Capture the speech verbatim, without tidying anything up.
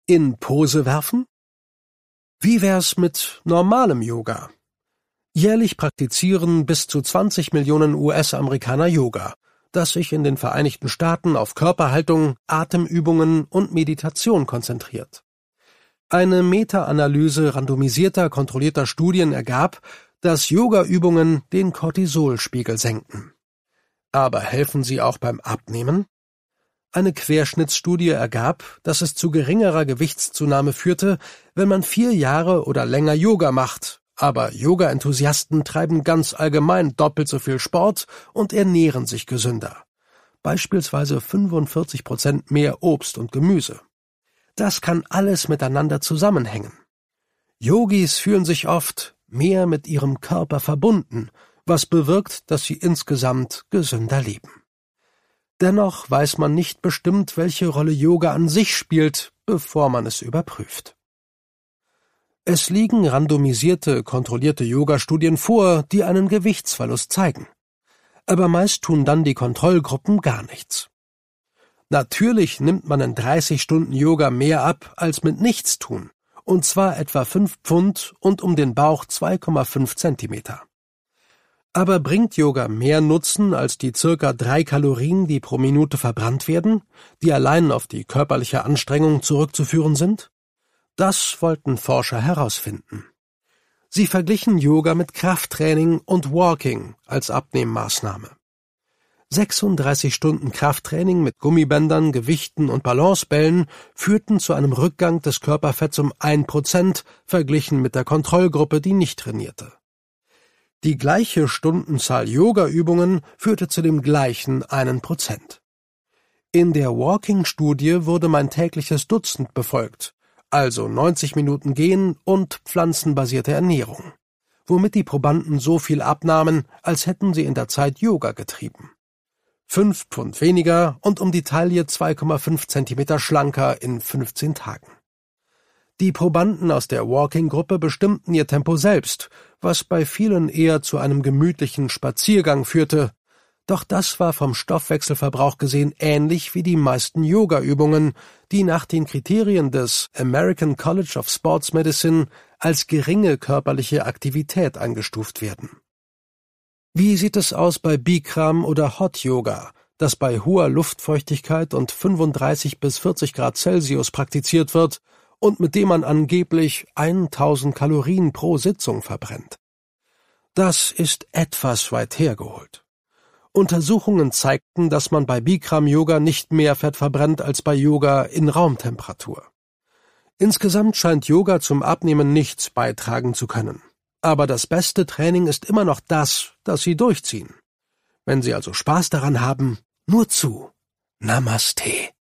In Pose werfen? Wie wär's mit normalem Yoga? Jährlich praktizieren bis zu zwanzig Millionen U S-Amerikaner Yoga, das sich in den Vereinigten Staaten auf Körperhaltung, Atemübungen und Meditation konzentriert. Eine Meta-Analyse randomisierter, kontrollierter Studien ergab, dass Yoga-Übungen den Cortisolspiegel senken. Aber helfen sie auch beim Abnehmen? Eine Querschnittsstudie ergab, dass es zu geringerer Gewichtszunahme führte, wenn man vier Jahre oder länger Yoga macht, aber Yoga-Enthusiasten treiben ganz allgemein doppelt so viel Sport und ernähren sich gesünder. Beispielsweise fünfundvierzig Prozent mehr Obst und Gemüse. Das kann alles miteinander zusammenhängen. Yogis fühlen sich oft mehr mit ihrem Körper verbunden, was bewirkt, dass sie insgesamt gesünder leben. Dennoch weiß man nicht bestimmt, welche Rolle Yoga an sich spielt, bevor man es überprüft. Es liegen randomisierte, kontrollierte Yoga-Studien vor, die einen Gewichtsverlust zeigen. Aber meist tun dann die Kontrollgruppen gar nichts. Natürlich nimmt man in dreißig Stunden Yoga mehr ab als mit Nichtstun, und zwar etwa fünf Pfund und um den Bauch zwei Komma fünf Zentimeter. Aber bringt Yoga mehr Nutzen als die circa drei Kalorien, die pro Minute verbrannt werden, die allein auf die körperliche Anstrengung zurückzuführen sind? Das wollten Forscher herausfinden. Sie verglichen Yoga mit Krafttraining und Walking als Abnehmmaßnahme. sechsunddreißig Stunden Krafttraining mit Gummibändern, Gewichten und Balancebällen führten zu einem Rückgang des Körperfetts um ein Prozent, verglichen mit der Kontrollgruppe, die nicht trainierte. Die gleiche Stundenzahl Yoga-Übungen führte zu dem gleichen einen Prozent. In der Walking-Studie wurde mein tägliches Dutzend befolgt, also neunzig Minuten Gehen und pflanzenbasierte Ernährung, womit die Probanden so viel abnahmen, als hätten sie in der Zeit Yoga getrieben. Fünf Pfund weniger und um die Taille zwei Komma fünf Zentimeter schlanker in fünfzehn Tagen. Die Probanden aus der Walking-Gruppe bestimmten ihr Tempo selbst, was bei vielen eher zu einem gemütlichen Spaziergang führte. Doch das war vom Stoffwechselverbrauch gesehen ähnlich wie die meisten Yoga-Übungen, die nach den Kriterien des American College of Sports Medicine als geringe körperliche Aktivität eingestuft werden. Wie sieht es aus bei Bikram oder Hot Yoga, das bei hoher Luftfeuchtigkeit und fünfunddreißig bis vierzig Grad Celsius praktiziert wird und mit dem man angeblich tausend Kalorien pro Sitzung verbrennt? Das ist etwas weit hergeholt. Untersuchungen zeigten, dass man bei Bikram-Yoga nicht mehr Fett verbrennt als bei Yoga in Raumtemperatur. Insgesamt scheint Yoga zum Abnehmen nichts beitragen zu können. Aber das beste Training ist immer noch das, das Sie durchziehen. Wenn Sie also Spaß daran haben, nur zu. Namaste.